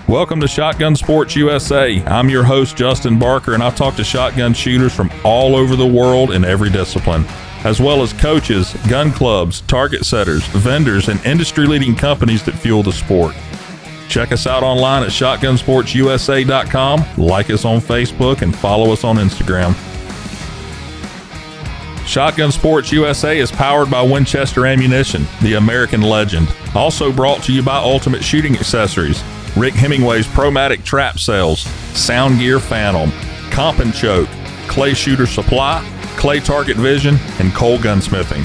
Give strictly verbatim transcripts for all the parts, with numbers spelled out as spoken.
Welcome to Shotgun Sports U S A. I'm your host, Justin Barker, and I talk to shotgun shooters from all over the world in every discipline, as well as coaches, gun clubs, target setters, vendors, and industry-leading companies that fuel the sport. Check us out online at shotgun sports u s a dot com, like us on Facebook, and follow us on Instagram. Shotgun Sports U S A is powered by Winchester Ammunition, the American legend. Also brought to you by Ultimate Shooting Accessories, Rick Hemingway's Promatic Trap Sales, Sound Gear Phantom, Comp and Choke, Clay Shooter Supply, Clay Target Vision, and Cole Gunsmithing.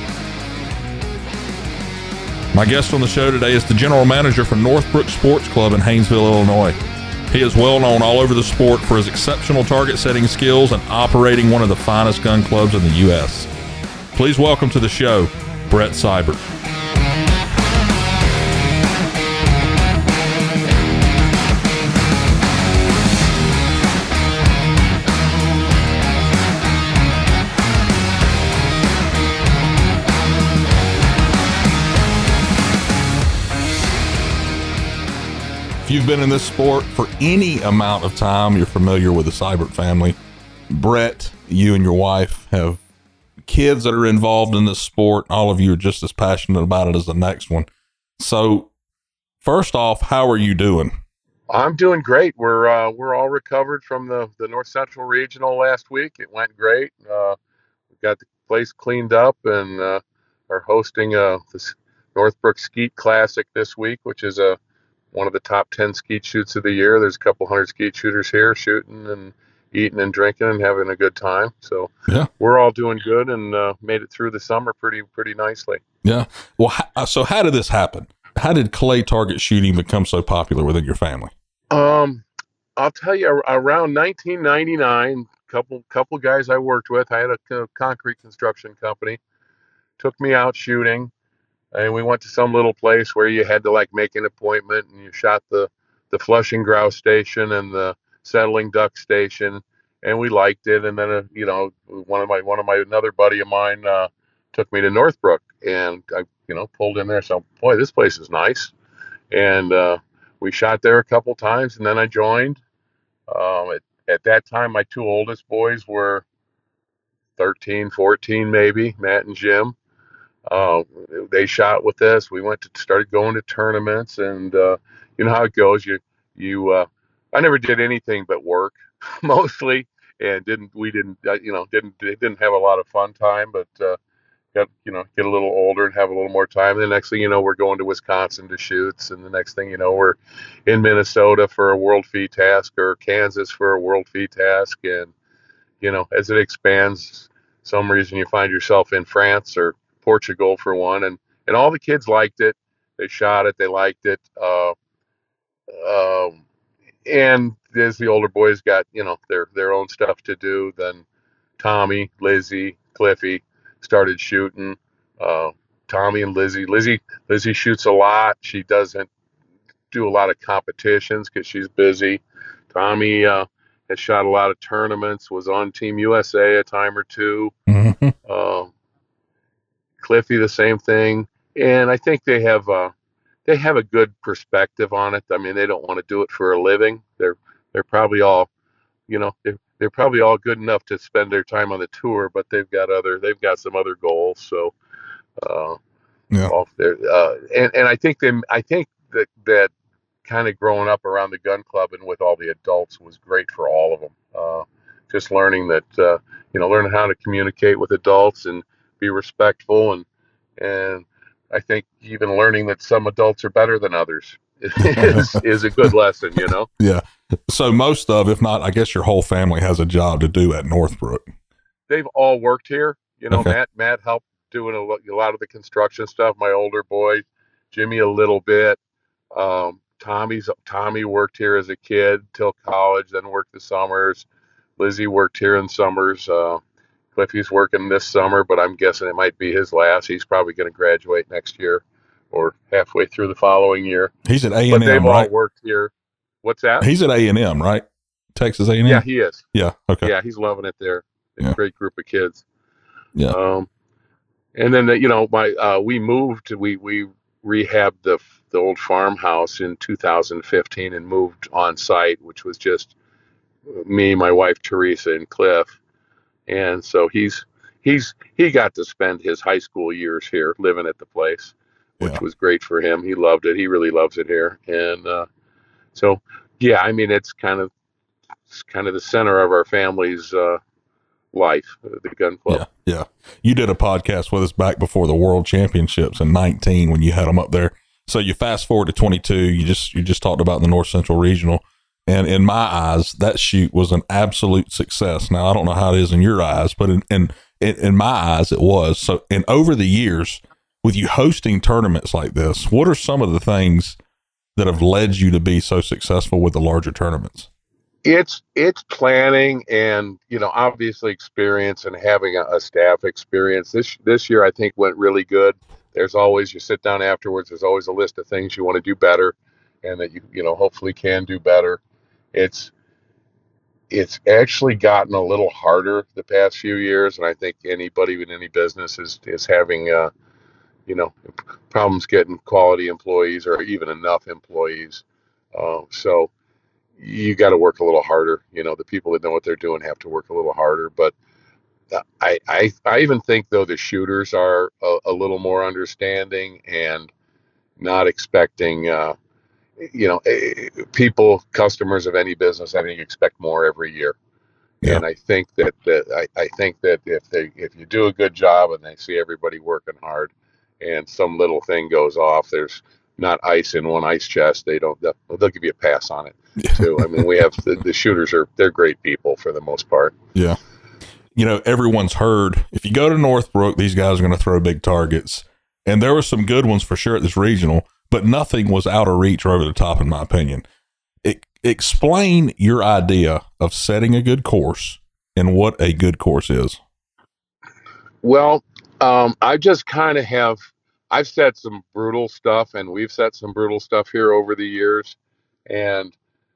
My guest on the show today is the general manager for Northbrook Sports Club in Haynesville, Illinois. He is well known all over the sport for his exceptional target setting skills and operating one of the finest gun clubs in the U S. Please welcome to the show, Brett Seibert. If you've been in this sport for any amount of time, you're familiar with the Seibert family. Brett, you and your wife have kids that are involved in this sport. All of you are just as passionate about it as the next one. So first off, how are you doing? I'm doing great. We're uh, we're all recovered from the, the North Central Regional last week. It went great. Uh, we got the place cleaned up and uh, are hosting uh, this Northbrook Skeet Classic this week, which is a one of the top ten skeet shoots of the year. There's a couple hundred skeet shooters here shooting and eating and drinking and having a good time. So yeah, we're all doing good and uh, made it through the summer pretty pretty nicely. Yeah. Well, so how did this happen? How did clay target shooting become so popular within your family? Um, I'll tell you, around nineteen ninety-nine, couple couple guys I worked with, I had a, a concrete construction company, took me out shooting. And we went to some little place where you had to like make an appointment, and you shot the, the flushing grouse station and the settling duck station, and we liked it. And then, uh, you know, one of my, one of my, another buddy of mine, uh, took me to Northbrook, and I, you know, pulled in there. So, boy, this place is nice. And, uh, we shot there a couple times, and then I joined. Um, at, at that time, my two oldest boys were thirteen, fourteen, maybe, Matt and Jim. Uh, they shot with us. We went to started going to tournaments, and uh, you know how it goes. You, you. Uh, I never did anything but work, mostly, and didn't. We didn't. Uh, you know, didn't didn't have a lot of fun time. But uh, got you know get a little older and have a little more time. And the next thing you know, we're going to Wisconsin to shoots, and the next thing you know, we're in Minnesota for a World Feed Task or Kansas for a World Feed Task, and you know, as it expands, some reason you find yourself in France or Portugal for one, and and all the kids liked it. They shot it, they liked it, uh, um, and as the older boys got you know their their own stuff to do, then Tommy, Lizzie, Cliffy started shooting. Uh, Tommy and Lizzie, Lizzie, Lizzie shoots a lot. She doesn't do a lot of competitions because she's busy. Tommy uh, has shot a lot of tournaments. Was on Team U S A a time or two. Mm-hmm. Uh, Cliffy, the same thing, and I think they have uh, they have a good perspective on it. I mean, they don't want to do it for a living. They're they're probably all, you know, they're, they're probably all good enough to spend their time on the tour, but they've got other they've got some other goals. So, uh, yeah, off there, uh, and and I think they I think that that kind of growing up around the gun club and with all the adults was great for all of them. Uh, just learning that uh, you know, learning how to communicate with adults and be respectful, and and I think even learning that some adults are better than others is, is a good lesson, you know? Yeah. So most of, if not, I guess your whole family has a job to do at Northbrook. They've all worked here. You know, okay. Matt, Matt helped doing a, a lot of the construction stuff. My older boy, Jimmy, a little bit. Um, Tommy's Tommy worked here as a kid till college, then worked the summers. Lizzie worked here in summers. Uh, Cliffy's working this summer, but I'm guessing it might be his last. He's probably going to graduate next year or halfway through the following year. He's at A and M, but they've right? all worked here. What's that? He's at A and M, right? Texas A and M? Yeah, he is. Yeah, okay. Yeah, he's loving it there. A yeah. great group of kids. Yeah. Um, and then, you know, my uh, we moved. We we rehabbed the the old farmhouse in two thousand fifteen and moved on site, which was just me, my wife Teresa, and Cliff. And so he's he's he got to spend his high school years here, living at the place, Yeah. which was great for him. He loved it. He really loves it here. And uh, so, yeah, I mean, it's kind of it's kind of the center of our family's uh, life, the gun club. Yeah. Yeah. You did a podcast with us back before the World Championships in nineteen when you had them up there. So you fast forward to twenty-two, you just you just talked about the North Central Regional. And in my eyes, that shoot was an absolute success. Now, I don't know how it is in your eyes, but in, in, in my eyes, it was. So, and over the years, with you hosting tournaments like this, what are some of the things that have led you to be so successful with the larger tournaments? It's it's planning and, you know, obviously experience and having a, a staff experience. This this year, I think, went really good. There's always, you sit down afterwards, there's always a list of things you want to do better and that you, you know, hopefully can do better. It's it's actually gotten a little harder the past few years, and I think anybody in any business is is having uh, you know, problems getting quality employees or even enough employees. Uh, so you got to work a little harder. You know, the people that know what they're doing have to work a little harder. But I I, I even think though the shooters are a, a little more understanding and not expecting. Uh, you know, eh, people, customers of any business, I think expect more every year. Yeah. And I think that, that I, I think that if they if you do a good job and they see everybody working hard, and some little thing goes off, there's not ice in one ice chest. They don't. They'll, they'll give you a pass on it too. I mean, we have the, the shooters are they're great people for the most part. Yeah. You know, everyone's heard if you go to Northbrook, these guys are going to throw big targets, and there were some good ones for sure at this regional, but nothing was out of reach or over the top, in my opinion. It, explain your idea of setting a good course and what a good course is. Well, um, I just kind of have, I've set some brutal stuff and we've set some brutal stuff here over the years, and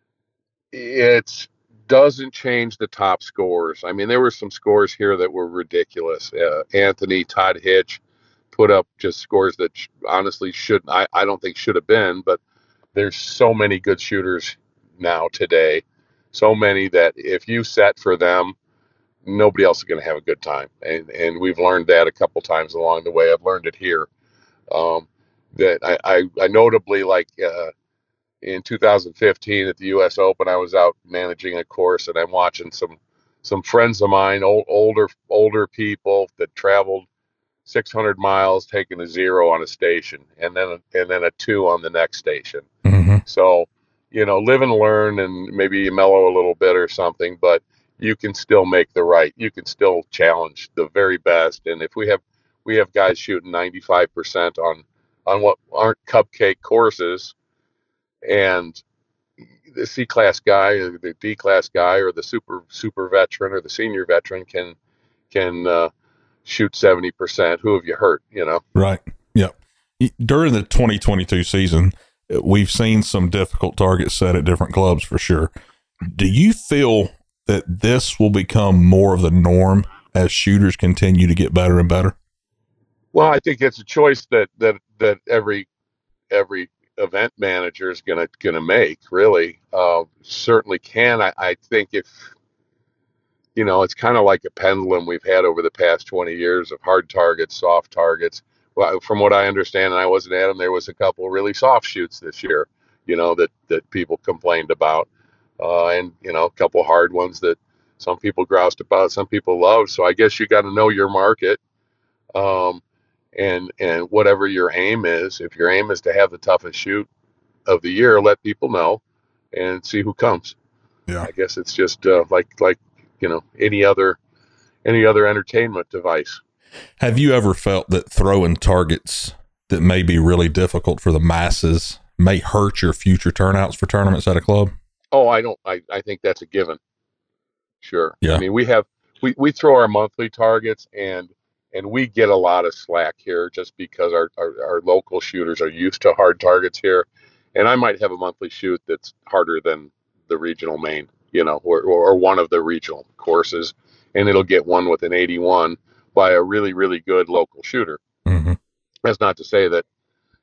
it doesn't change the top scores. I mean, there were some scores here that were ridiculous. Uh, Anthony Todd Hitch put up just scores that sh- honestly shouldn't, I, I don't think should have been, but there's so many good shooters now today. So many that if you set for them, nobody else is going to have a good time. And and we've learned that a couple times along the way. I've learned it here. Um, that I, I, I notably, like uh, in two thousand fifteen at the U S Open, I was out managing a course and I'm watching some some friends of mine, old, older older people that traveled six hundred miles, taking a zero on a station and then a, and then a two on the next station. Mm-hmm. So, you know, live and learn, and maybe you mellow a little bit or something, but you can still make the right. You can still challenge the very best. And if we have we have guys shooting ninety-five percent on on what aren't cupcake courses, and the C class guy or the D class guy or the super super veteran or the senior veteran can can uh, shoot seventy percent. Who have you hurt? You know, right? Yep. During the twenty twenty-two season, we've seen some difficult targets set at different clubs for sure. Do you feel that this will become more of the norm as shooters continue to get better and better? Well, I think it's a choice that that that every every event manager is gonna gonna make. Really, uh, certainly can. I, I think if you know, it's kind of like a pendulum we've had over the past twenty years of hard targets, soft targets. Well, from what I understand, and I wasn't at them, there was a couple really soft shoots this year, you know, that that people complained about, uh, and you know, a couple hard ones that some people groused about, some people loved. So I guess you got to know your market, um, and and whatever your aim is. If your aim is to have the toughest shoot of the year, let people know, and see who comes. Yeah, I guess it's just uh, like like you know any other any other entertainment device. Have you ever felt that throwing targets that may be really difficult for the masses may hurt your future turnouts for tournaments at a club? Oh, I don't. I, I think that's a given. Sure. Yeah. I mean, we have we, we throw our monthly targets, and and we get a lot of slack here just because our, our, our local shooters are used to hard targets here, and I might have a monthly shoot that's harder than the regional main, you know, or or one of the regional courses, and it'll get one with an eighty-one by a really really good local shooter. Mm-hmm. That's not to say that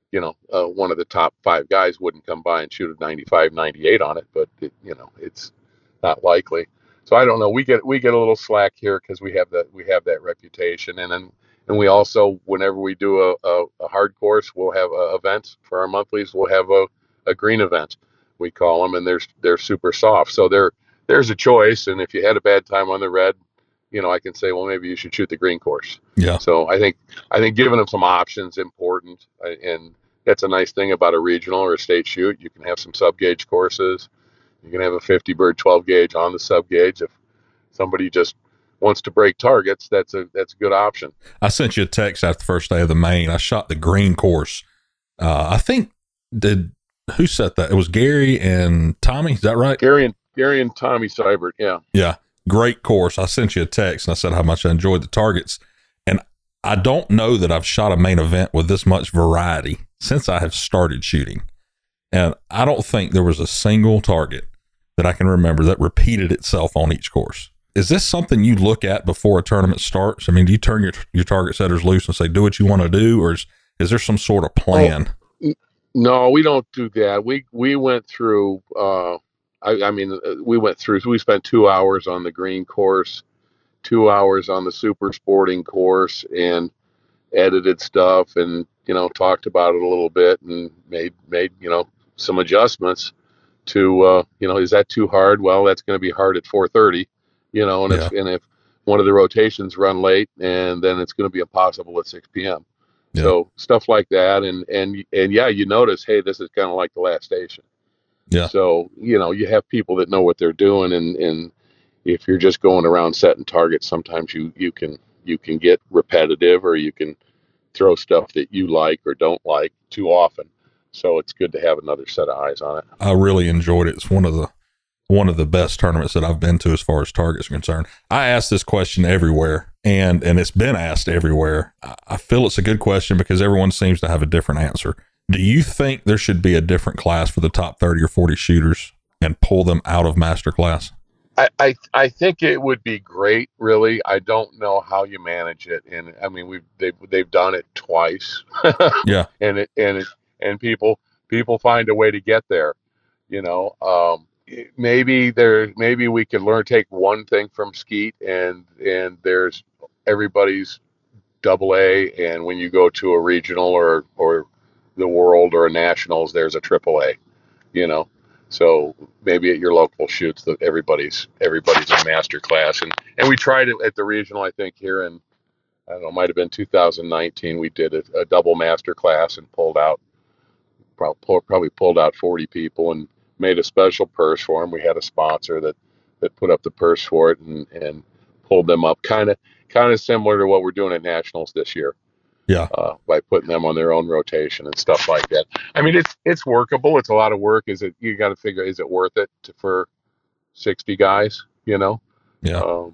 you know, uh, one of the top five guys wouldn't come by and shoot a ninety-five, ninety-eight on it, but it, you know, it's not likely. So I don't know. We get we get a little slack here because we have that we have that reputation, and then and we also, whenever we do a, a, a hard course, we'll have a event for our monthlies. We'll have a, a green event, we call them, and they're they're super soft. So there there's a choice, and if you had a bad time on the red, you know, I can say, well, maybe you should shoot the green course. Yeah. So I think I think giving them some options is important, and that's a nice thing about a regional or a state shoot. You can have some sub gauge courses. You can have a fifty bird twelve gauge on the sub gauge. If somebody just wants to break targets, that's a that's a good option. I sent you a text after the first day of the main. I shot the green course. Uh, I think did who set that? It was Gary and Tommy. Is that right? Gary and Gary and Tommy Seibert. Yeah. Yeah. Great course. I sent you a text and I said how much I enjoyed the targets. And I don't know that I've shot a main event with this much variety since I have started shooting. And I don't think there was a single target that I can remember that repeated itself on each course. Is this something you look at before a tournament starts? I mean, do you turn your your target setters loose and say, do what you want to do? Or is, is there some sort of plan? Oh, no, we don't do that. We, we went through, uh, I, I mean, we went through, we spent two hours on the green course, two hours on the super sporting course, and edited stuff and, you know, talked about it a little bit and made, made, you know, some adjustments to, uh, you know, is that too hard? Well, that's going to be hard at four thirty, you know, and, yeah. if, and if one of the rotations run late, and then it's going to be impossible at six p.m. Yeah. So stuff like that. And, and, and yeah, you notice, hey, this is kind of like the last station. Yeah. So, you know, you have people that know what they're doing. And, and if you're just going around setting targets, sometimes you, you can, you can get repetitive, or you can throw stuff that you like or don't like too often. So it's good to have another set of eyes on it. I really enjoyed it. It's one of the one of the best tournaments that I've been to as far as targets are concerned. I ask this question everywhere, and and it's been asked everywhere. I feel it's a good question because everyone seems to have a different answer. Do you think there should be a different class for the top thirty or forty shooters and pull them out of master class? I, I, I think it would be great, really. I don't know how you manage it. And I mean, we've, they've, they've done it twice. Yeah. And it, and it, and people, people find a way to get there, you know. Um, maybe there, maybe we could learn, take one thing from Skeet, and, and there's everybody's double A. And when you go to a regional or, or the world or a nationals, there's a triple A, you know. So maybe at your local shoots that everybody's everybody's a master class, and and we tried it at the regional. I think here in I don't know, it might have been two thousand nineteen. We did a, a double master class and pulled out probably probably pulled out forty people and made a special purse for them. We had a sponsor that that put up the purse for it and and pulled them up, kind of kind of similar to what we're doing at nationals this year. Yeah. Uh, by putting them on their own rotation and stuff like that. I mean, it's it's workable. It's a lot of work. Is it? You got to figure, is it worth it to, for sixty guys? You know. Yeah. Um,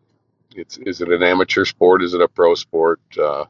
it's is it an amateur sport? Is it a pro sport? Uh,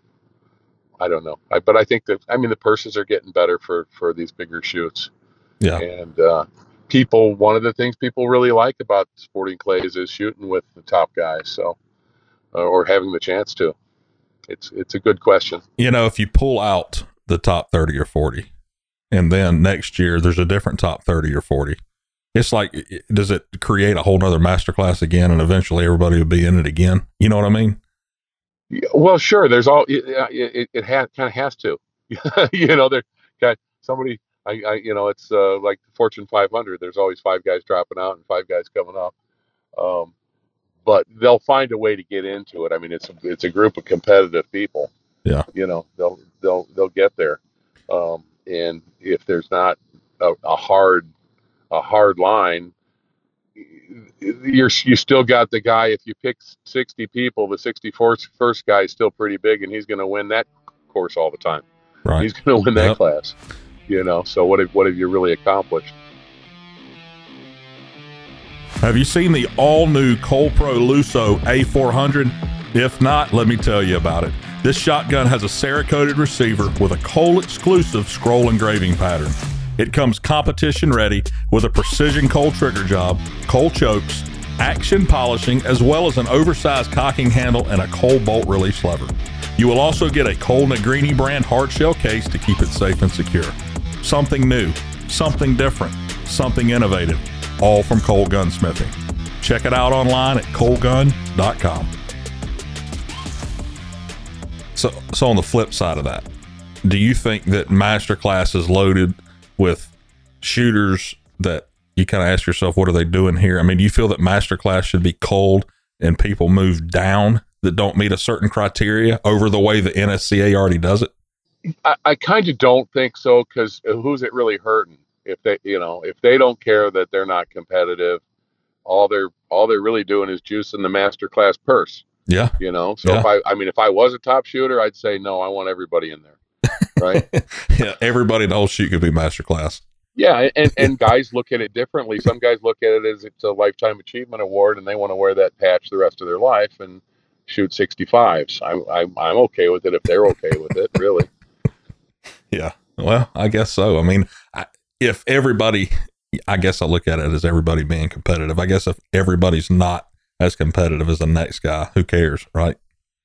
I don't know. I, but I think that I mean the purses are getting better for for these bigger shoots. Yeah. And uh, people, one of the things people really like about sporting clays is shooting with the top guys. So, uh, or having the chance to. It's it's a good question. You know, if you pull out the top thirty or forty, and then next year there's a different top thirty or forty, it's like, does it create a whole nother masterclass again, and eventually everybody will be in it again? You know what I mean? Yeah, well, sure. There's all it it, it ha- kind of has to. You know, there got somebody. I, I you know, it's uh, like Fortune five hundred. There's always five guys dropping out and five guys coming up. Um, But they'll find a way to get into it. I mean, it's a, it's a group of competitive people. Yeah. You know, they'll they'll they'll get there. Um, and if there's not a, a hard a hard line, you're you still got the guy. If you pick sixty people, the sixty-fourth first guy is still pretty big, and he's going to win that course all the time. Right. He's going to win that yep. class. You know. So what have what have you really accomplished? Have you seen the all-new Colpro Lusso A four hundred? If not, let me tell you about it. This shotgun has a Cerakoted receiver with a Cole-exclusive scroll engraving pattern. It comes competition-ready with a precision Cole trigger job, Cole chokes, action polishing, as well as an oversized cocking handle and a Cole bolt release lever. You will also get a Cole Negrini brand hard shell case to keep it safe and secure. Something new, something different, something innovative, all from Cole Gunsmithing. Check it out online at cole gun dot com. So, so on the flip side of that, do you think that Masterclass is loaded with shooters that you kind of ask yourself, what are they doing here? I mean, do you feel that Masterclass should be culled and people move down that don't meet a certain criteria over the way the N S C A already does it? I, I kind of don't think so, because who's it really hurting? If they, you know, if they don't care that they're not competitive, all they're all they're really doing is juicing the Masterclass purse. Yeah. You know, so Yeah. if I, I mean, if I was a top shooter, I'd say no. I want everybody in there, right? Yeah, everybody in the whole shoot could be Masterclass. Yeah, and and guys look at it differently. Some guys look at it as it's a lifetime achievement award, and they want to wear that patch the rest of their life and shoot sixty-fives. I'm I'm I'm okay with it if they're okay with it, really. Yeah. Well, I guess so. I mean, I, if everybody, I guess I look at it as everybody being competitive. I guess if everybody's not as competitive as the next guy, who cares, right?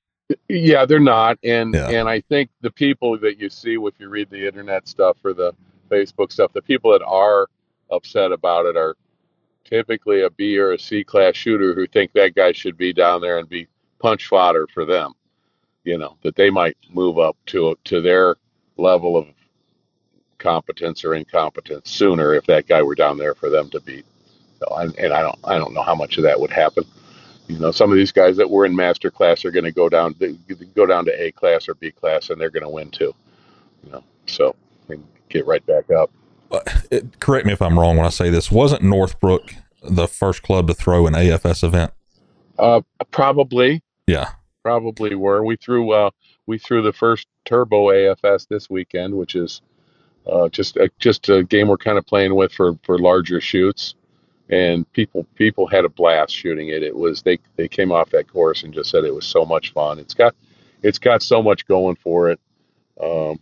Yeah, they're not, and Yeah. and I think the people that you see, if you read the internet stuff or the Facebook stuff, the people that are upset about it are typically a B or a C class shooter who think that guy should be down there and be punch fodder for them. You know, that they might move up to to their level of competence or incompetence sooner if that guy were down there for them to beat. So, and, and I don't I don't know how much of that would happen. You know, some of these guys that were in master class are going to go down they go down to A class or B class, and they're going to win too. You know, so and get right back up. But it, correct me if I'm wrong when I say this. Wasn't Northbrook the first club to throw an A F S event? Uh, probably, Yeah. probably were. We threw uh, we threw the first Turbo A F S this weekend, which is uh, just a, just a game we're kind of playing with for, for larger shoots. And people people had a blast shooting it. It was they they came off that course and just said it was so much fun. It's got it's got so much going for it. Um,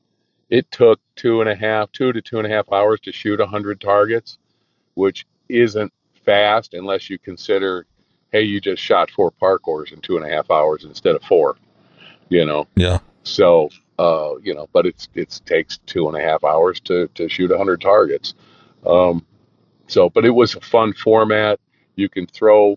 it took two and a half, two to two and a half hours to shoot a hundred targets, which isn't fast unless you consider, hey, you just shot four parkours in two and a half hours instead of four. You know. Yeah. So uh, you know, but it's it's takes two and a half hours to to shoot a hundred targets. Um, So, but it was a fun format. You can throw,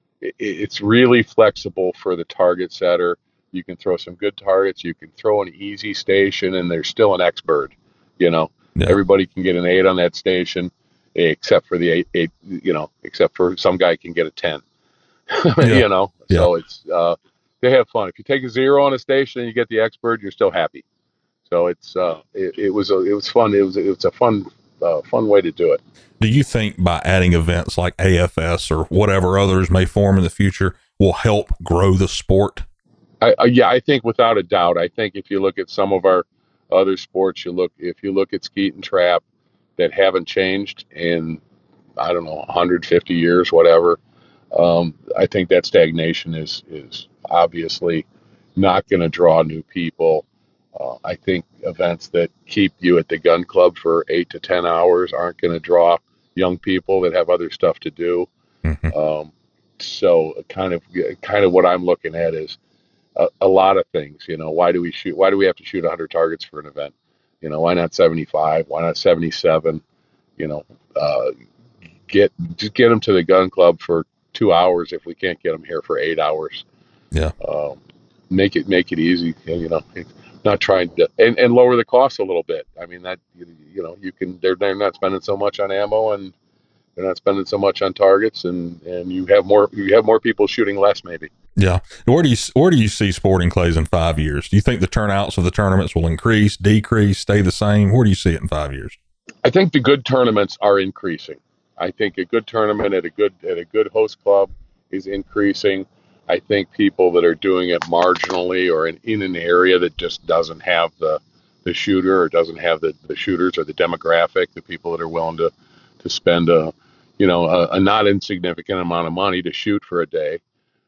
it's really flexible for the target setter. You can throw some good targets. You can throw an easy station, and there's still an X bird. You know, Yeah. everybody can get an eight on that station, except for the eight, eight you know, except for some guy can get a ten. Yeah. You know, Yeah. so it's, uh, they have fun. If you take a zero on a station and you get the X bird, you're still happy. So it's, uh, it, it was, a, it was fun. It was, it was a fun, uh, fun way to do it. Do you think by adding events like A F S or whatever others may form in the future will help grow the sport? I, I, yeah, I think without a doubt. I think if you look at some of our other sports, you look if you look at skeet and trap that haven't changed in I don't know one hundred fifty years, whatever. Um, I think that stagnation is is obviously not going to draw new people. Uh, I think events that keep you at the gun club for eight to ten hours aren't going to draw young people that have other stuff to do. Mm-hmm. Um, so kind of kind of what I'm looking at is a, a lot of things. You know, why do we shoot? Why do we have to shoot one hundred targets for an event? You know, why not seventy-five? Why not seventy-seven? You know, uh, get just get them to the gun club for two hours if we can't get them here for eight hours. Yeah. Um, make it make it easy. You know, not trying to and, and lower the cost a little bit. I mean that you, you know you can they're they're not spending so much on ammo and they're not spending so much on targets and, and you have more you have more people shooting less maybe. Yeah. Where do you where do you see sporting clays in five years? Do you think the turnouts of the tournaments will increase, decrease, stay the same? Where do you see it in five years? I think the good tournaments are increasing. I think a good tournament at a good at a good host club is increasing. I think people that are doing it marginally or in, in an area that just doesn't have the the shooter or doesn't have the, the shooters or the demographic, the people that are willing to to spend a you know a, a not insignificant amount of money to shoot for a day,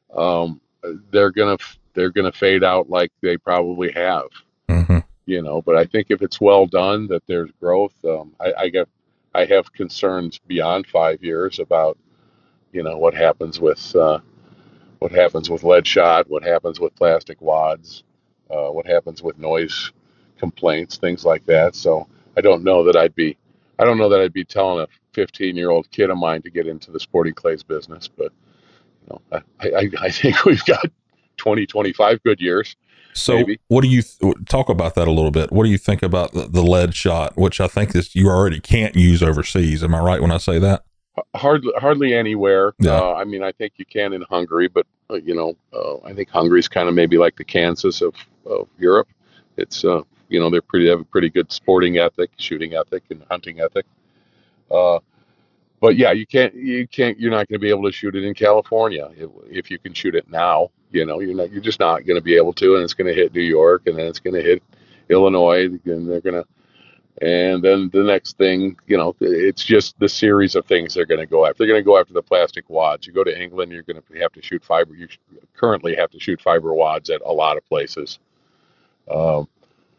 um, they're gonna they're gonna fade out like they probably have. Mm-hmm. You know, but I think if it's well done, that there's growth. Um, I, I get I have concerns beyond five years about you know what happens with uh, what happens with lead shot, what happens with plastic wads. uh, what happens with noise complaints, things like that. So I don't know that I'd be, I don't know that I'd be telling a fifteen year old kid of mine to get into the sporting clays business, but you know, I, I, I think we've got twenty, twenty-five good years, So, maybe. what do you th- talk about that a little bit? What do you think about the, the lead shot, which I think that you already can't use overseas? Am I right when I say that? Hardly, hardly anywhere. Yeah. Uh, I mean, I think you can in Hungary, but uh, you know, uh, I think Hungary's kind of maybe like the Kansas of, of Europe. It's uh, you know, they're pretty they have a pretty good sporting ethic, shooting ethic, and hunting ethic. Uh, but yeah, you can't you can't you're not going to be able to shoot it in California if, if you can shoot it now. You know, you're not you're just not going to be able to, and it's going to hit New York, and then it's going to hit Illinois, and they're going to and then the next thing, you know, it's just the series of things they're going to go after. They're going to go after the plastic wads. You go to England, you're going to have to shoot fiber. You currently have to shoot fiber wads at a lot of places. Um,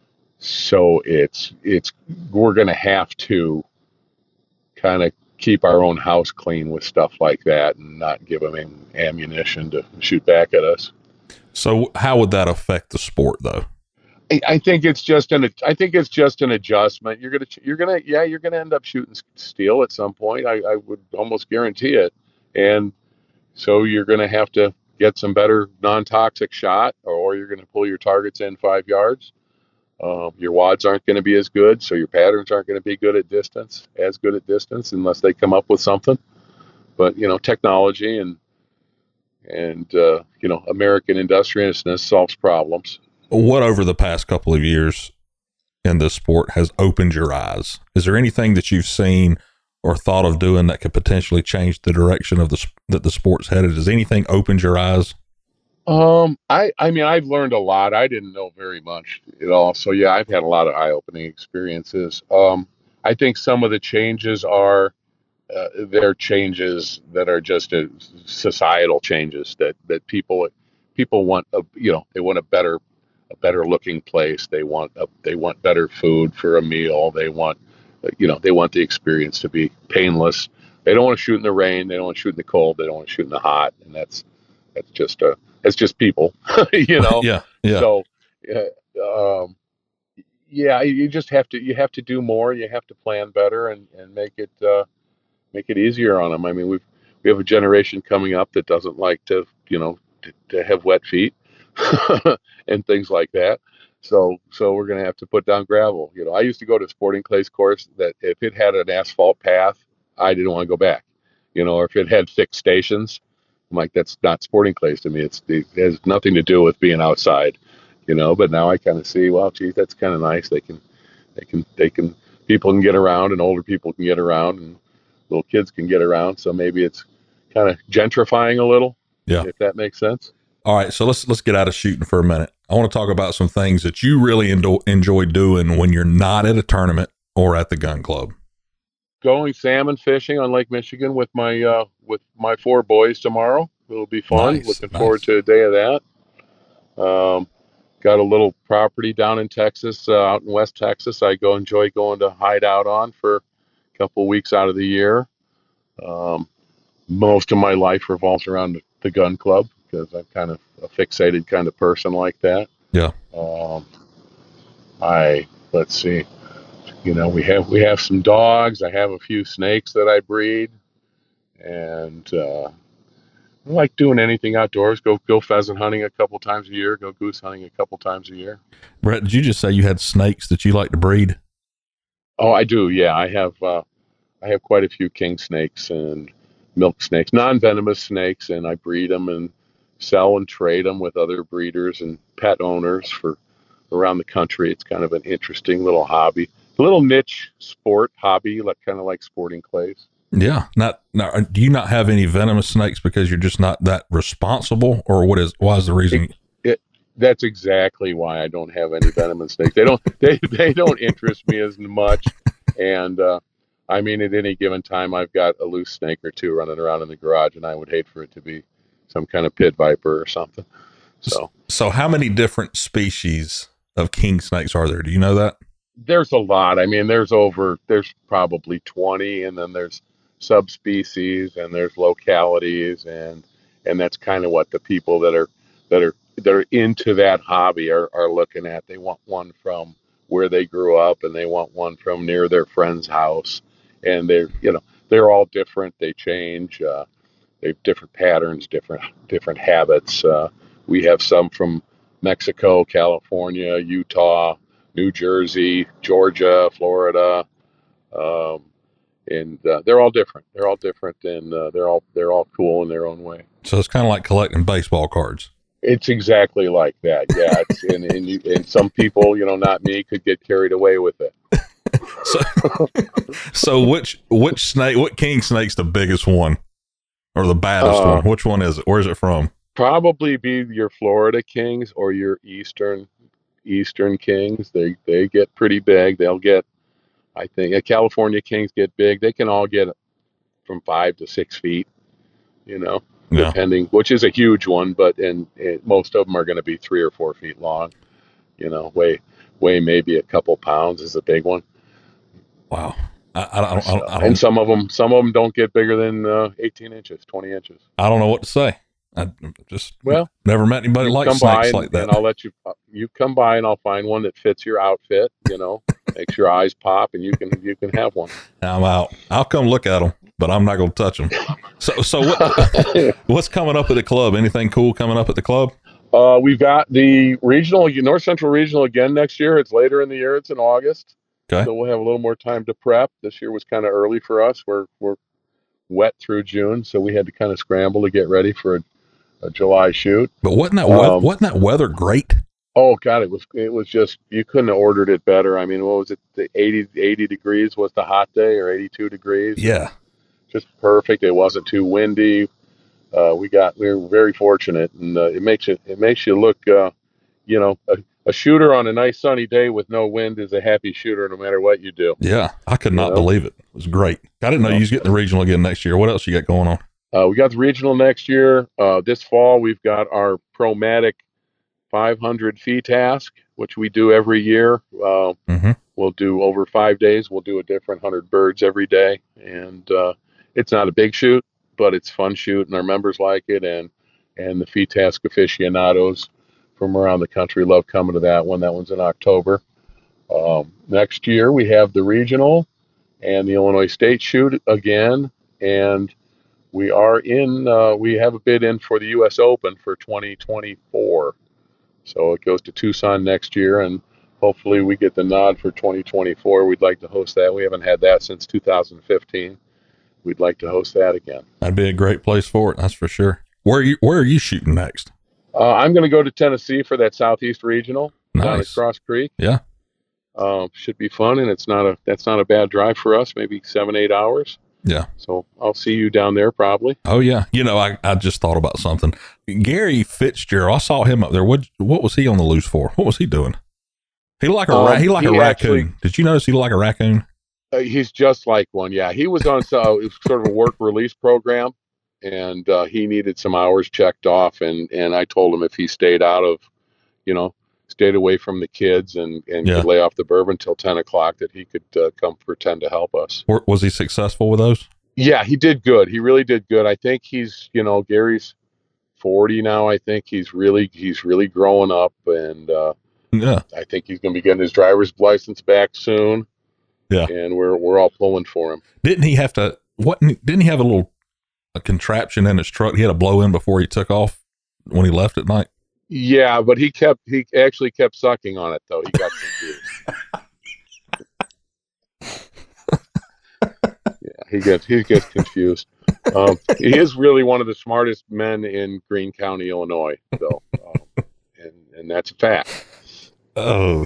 so it's it's we're going to have to kind of keep our own house clean with stuff like that and not give them ammunition to shoot back at us. So, how would that affect the sport, though? I think it's just an I think it's just an adjustment. You're gonna you're gonna yeah you're gonna end up shooting steel at some point. I, I would almost guarantee it, and so you're gonna have to get some better non-toxic shot, or you're gonna pull your targets in five yards. Um, your wads aren't going to be as good, so your patterns aren't going to be good at distance, as good at distance, unless they come up with something. But you know, technology and and uh, you know, American industriousness solves problems. What over the past couple of years in this sport has opened your eyes? Is there anything that you've seen or thought of doing that could potentially change the direction of the that the sport's headed? Has anything opened your eyes? Um, I I mean, I've learned a lot. I didn't know very much at all. So yeah, I've had a lot of eye-opening experiences. Um, I think some of the changes are uh, they're changes that are just uh societal changes that that people people want a, you know, they want a better a better looking place. They want a, they want better food for a meal. They want uh, you know, they want the experience to be painless. They don't want to shoot in the rain. They don't want to shoot in the cold. They don't want to shoot in the hot. And that's that's just a that's just people, you know. Yeah, yeah. So, uh, um, yeah, you just have to you have to do more. You have to plan better and and make it uh, make it easier on them. I mean, we've we have a generation coming up that doesn't like to you know to, to have wet feet and things like that. So so we're gonna have to put down gravel. You know, I used to go to a sporting clays course that if it had an asphalt path, I didn't want to go back. You know, or if it had thick stations, I'm like, that's not sporting clays to me. It's it has nothing to do with being outside, you know. But now I kind of see, well, geez, that's kind of nice. They can, they can, they can. People can get around, and older people can get around, and little kids can get around. So maybe it's kind of gentrifying a little, Yeah. if that makes sense. All right, so let's let's get out of shooting for a minute. I want to talk about some things that you really endo- enjoy doing when you're not at a tournament or at the gun club. Going salmon fishing on Lake Michigan with my uh, with my four boys tomorrow. It'll be fun. Nice, Looking nice. forward to a day of that. Um, got a little property down in Texas, uh, out in West Texas. I go enjoy going to hide out on for a couple of weeks out of the year. Um, most of my life revolves around the, the gun club because I'm kind of a fixated kind of person like that. Yeah. Um, I let's see. You know, we have we have some dogs. I have a few snakes that I breed, and uh, I like doing anything outdoors. Go go pheasant hunting a couple times a year. Go goose hunting a couple times a year. Brett, did you just say you had snakes that you like to breed? Oh, I do. Yeah, I have. Uh, I have quite a few king snakes and milk snakes, non-venomous snakes, and I breed them and sell and trade them with other breeders and pet owners for around the country. It's kind of an interesting little hobby, a little niche sport hobby, like kind of like sporting clays. Yeah. Not now. Do you not have any venomous snakes because you're just not that responsible, or what is why is the reason? It, it, that's exactly why I don't have any venomous snakes. They don't they they don't interest me as much, and uh, I mean, at any given time, I've got a loose snake or two running around in the garage, and I would hate for it to be some kind of pit viper or something. So, so how many different species of king snakes are there? Do you know that? There's a lot. I mean, there's over, there's probably twenty, and then there's subspecies, and there's localities, and and that's kind of what the people that are that are that are into that hobby are, are looking at. They want one from where they grew up, and they want one from near their friend's house, and they're you know they're all different. They change. Uh, they have different patterns, different different habits. Uh, we have some from Mexico, California, Utah, New Jersey, Georgia, Florida, um, and uh, they're all different. They're all different, and uh, they're all they're all cool in their own way. So it's kind of like collecting baseball cards. It's exactly like that, yeah. It's, and and, you, and some people, you know, not me, could get carried away with it. so, so which which snake, what king snake's the biggest one, or the baddest uh, one? Which one is it? Where's it from? Probably be your Florida kings or your eastern eastern kings. They they get pretty big. They'll get, I think, uh, California kings get big. They can all get from five to six feet. You know. Yeah. Depending, which is a huge one, but and, and most of them are going to be three or four feet long. You know, weigh weigh maybe a couple pounds is a big one. Wow, I, I, I, don't, so, I, don't, I don't. And some of them, some of them don't get bigger than uh, eighteen inches, twenty inches. I don't know what to say. I just well never met anybody like snakes like that. And I'll let you you come by and I'll find one that fits your outfit. You know, makes your eyes pop, and you can you can have one. I'm out. I'll come look at them, but I'm not going to touch them. So, so what, what's coming up at the club? Anything cool coming up at the club? Uh, we've got the regional, North Central Regional again next year. It's later in the year. It's in August. Okay. So we'll have a little more time to prep. This year was kind of early for us. We're we're wet through June, so we had to kind of scramble to get ready for a, a July shoot. But wasn't that um, wasn't that weather great? Oh God, it was it was just, you couldn't have ordered it better. I mean, what was it? The eighty, eighty degrees was the hot day, or eighty-two degrees. Yeah. Just perfect. It wasn't too windy. Uh, we got we were very fortunate, and uh, it makes it it makes you look, uh, you know, a, a shooter on a nice sunny day with no wind is a happy shooter no matter what you do. Yeah, I could not you know? believe it. It was great. I didn't know you was getting the regional again next year. What else you got going on? Uh, we got the regional next year. Uh, this fall we've got our Promatic five hundred fee task, which we do every year. Uh, mm-hmm. We'll do over five days. We'll do a different hundred birds every day, and uh, it's not a big shoot, but it's fun shoot, and our members like it, and and the fee task aficionados from around the country love coming to that one. That one's in October. Um, next year we have the regional and the Illinois State shoot again, and we are in. Uh, we have a bid in for the U S Open for twenty twenty-four. So it goes to Tucson next year, and hopefully we get the nod for twenty twenty-four. We'd like to host that. We haven't had that since two thousand fifteen. We'd like to host that again. That'd be a great place for it, that's for sure. Where are you, where are you shooting next? Uh, I'm going to go to Tennessee for that Southeast Regional. Nice. Down at Cross Creek. Yeah. Um, should be fun, and it's not a that's not a bad drive for us, maybe seven, eight hours. Yeah. So I'll see you down there probably. Oh, yeah. You know, I, I just thought about something. Gary Fitzgerald, I saw him up there. What what was he on the loose for? What was he doing? He looked like a, um, ra- he like he a actually, raccoon. Did you notice he looked like a raccoon? Uh, he's just like one, yeah. He was on uh, it was sort of a work release program, and uh, he needed some hours checked off, and, and I told him if he stayed out of, you know, stayed away from the kids and, and yeah. could lay off the bourbon till ten o'clock, that he could uh, come pretend to help us. Was he successful with those? Yeah, he did good. He really did good. I think he's, you know, Gary's forty now. I think he's really he's really growing up, and uh, yeah, I think he's going to be getting his driver's license back soon. Yeah, and we're we're all pulling for him. Didn't he have to? What didn't he have a little a contraption in his truck? He had to blow in before he took off when he left at night. Yeah, but he kept he actually kept sucking on it though. He got confused. yeah, he gets he gets confused. Um, he is really one of the smartest men in Greene County, Illinois, though, um, and and that's a fact. Oh.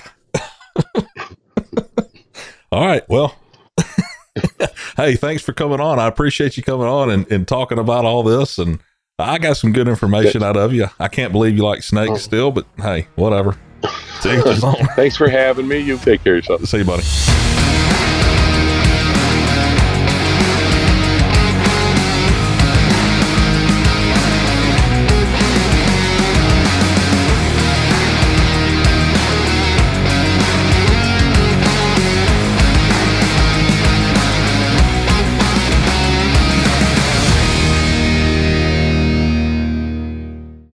All right. Well, hey, thanks for coming on. I appreciate you coming on and, and talking about all this. And I got some good information out of you. I can't believe you like snakes oh. still, but hey, whatever. Thanks for having me. You take care of yourself. See you, buddy.